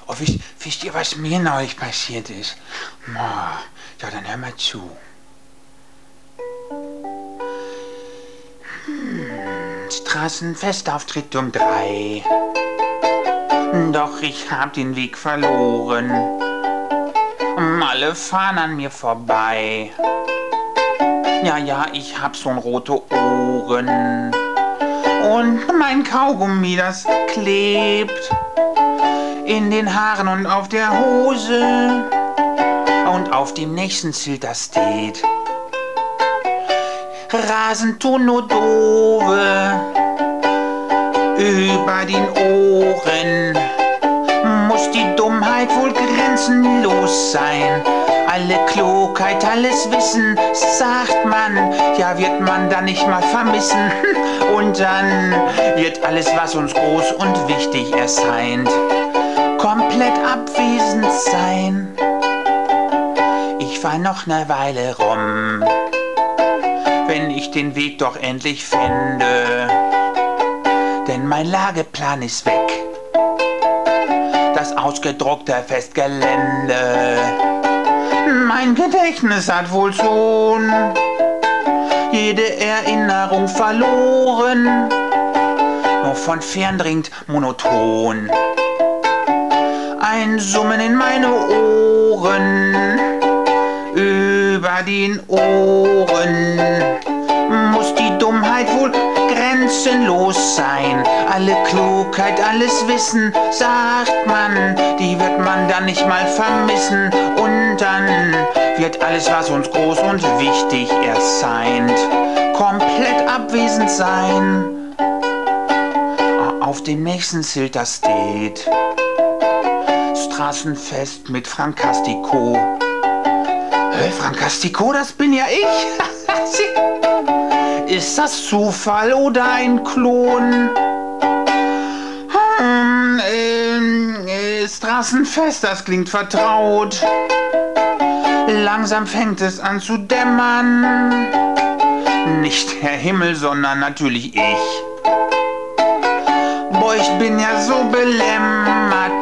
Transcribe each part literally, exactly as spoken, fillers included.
Oh, wisst, wisst ihr, was mir neulich passiert ist? Oh, ja, dann hör mal zu. Hm, Straßenfestauftritt um drei. Doch ich hab den Weg verloren. Alle fahren an mir vorbei. Ja, ja, ich hab so rote Ohren. Und mein Kaugummi, das klebt in den Haaren und auf der Hose. Und auf dem nächsten Schild, das steht: Rasen tun nur doofe. Über den Ohren muss die Dummheit wohl grenzenlos sein. Alle Klugheit, alles Wissen, sagt man, ja, wird man dann nicht mal vermissen. Und dann wird alles, was uns groß und wichtig erscheint, komplett abwesend sein. Ich fahr noch ne Weile rum, wenn ich den Weg doch endlich finde. Denn mein Lageplan ist weg, das ausgedruckte Festgelände. Mein Gedächtnis hat wohl schon jede Erinnerung verloren, nur von fern dringt monoton ein Summen in meine Ohren. Über den Ohren muss die Dummheit wohl grenzenlos sein. Alle Klugheit, alles Wissen, sagt man, die wird man dann nicht mal vermissen. Und dann wird alles, was uns groß und wichtig erscheint, komplett abwesend sein. Auf dem nächsten Schild, das steht: Straßenfest mit Frankastico. Hey, Frankastico, das bin ja ich. Ist das Zufall oder ein Klon? Hm, äh, Straßenfest, das klingt vertraut. Langsam fängt es an zu dämmern. Nicht der Himmel, sondern natürlich ich. Boah, ich bin ja so belämmert.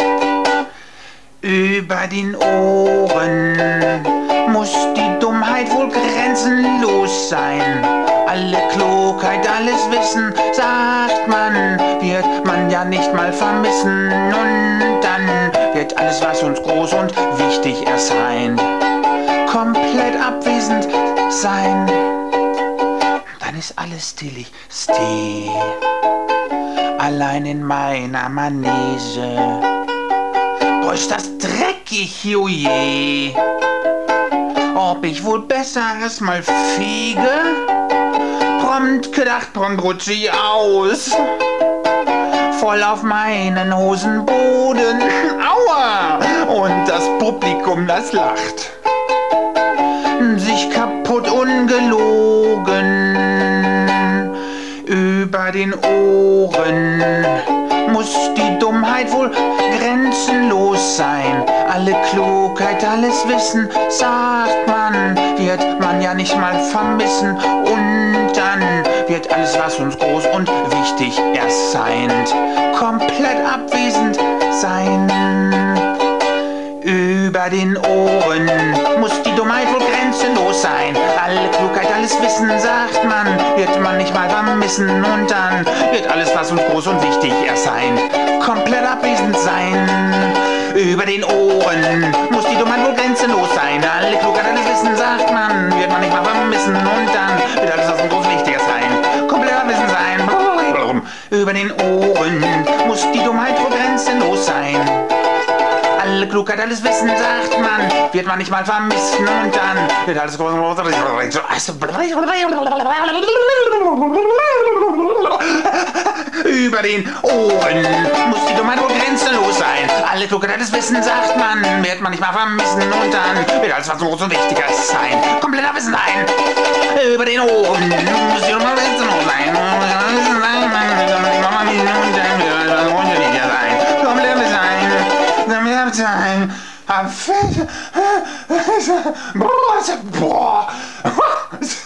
Über den Ohren muss die Dummheit wohl grenzenlos sein. Alle Klugheit, alles Wissen, sagt man, wird man ja nicht mal vermissen. Und dann wird alles, was uns groß und wichtig erscheint, komplett abwesend sein. Dann ist alles still, ich steh allein in meiner Manege. Boah, ist das dreckig, oje. Ob ich wohl besser erstmal fege? Prompt gedacht, prompt rutsche ich aus. Voll auf meinen Hosenboden. Aua! Und das Publikum, das lacht sich kaputt ungelogen. Über den Ohren muss die Dummheit wohl grenzenlos sein. Alle Klugheit, alles Wissen, sagt man, wird man ja nicht mal vermissen. Und dann wird alles, was uns groß und wichtig erscheint, komplett abwesend sein. Über den Ohren muss die Dummheit wohl grenzenlos sein. Alle Klugheit, alles Wissen, sagt man, wird man nicht mal vermissen. Und dann wird alles, was uns groß und wichtig erscheint, komplett abwesend sein. Über den Ohren muss die Dummheit wohl grenzenlos sein. Alle Klugheit, alles Wissen, sagt man, wird man nicht mal vermissen. Und dann wird alles, was uns groß und wichtig erscheint, komplett abwesend sein. Über den Ohren muss die Dummheit wohl grenzenlos sein. Alle Klugheit, alles Wissen, sagt man, wird man nicht mal vermissen. Und dann wird alles groß. Über den Ohren muss die Dummheit wohl grenzenlos sein. Alle Klugheit, alles Wissen, sagt man, wird man nicht mal vermissen. Und dann wird alles, was so groß und wichtiger sein, komplett abwesend sein. Über den Ohren muss die Dummheit grenzenlos sein. Sein. Boah,